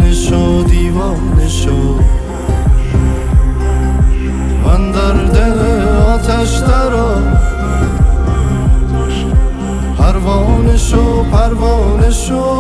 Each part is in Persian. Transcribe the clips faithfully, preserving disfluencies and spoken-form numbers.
دیوانه شو دیوانه شو من در دل آتش درآ پروانه شو پروانه شو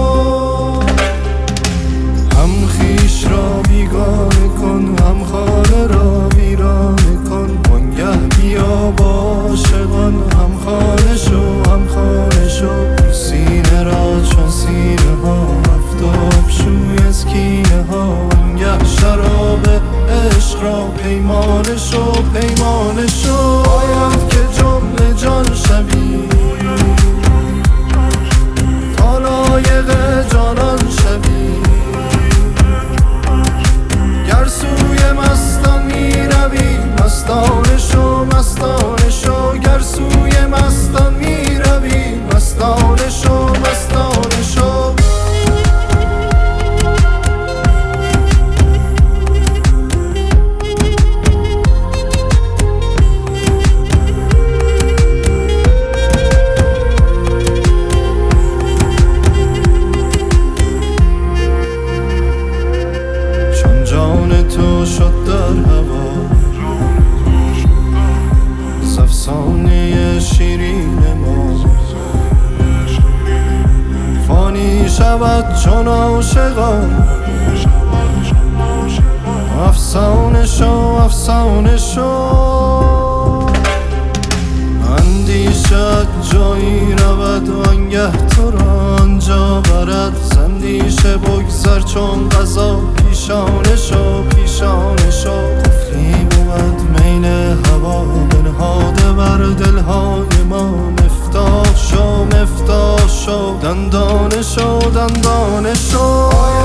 هم خویش را بیگانه کن هم خانه را ویرانه کن وانگه بیا با عاشقان هم خانه شو هم خانه شو سینه را چون سینه ها آفتاب شوی از کینه ها وانگه شراب عشق را پیمانه شو پیمانه شو باید که جمله جان شوی تا لایق جانان شوی گر سوی مستان می روی مستانه شو مستانه شو گر سوی مستان می روی مستانه شو مستانه شو جان تو شد در هوا ز افسانه شیرین ما فانی شود چون عاشقان افسانه شو افسانه شو اندیشت جایی رود وانگه تو را آنجا برد زندیشه بگذر چون قضا پیشانه شو پیشانه شو قفلی بود میل هوا بنهاده بر دلهای ما مفتاح شو مفتاح شو دندانه شو دندانه شو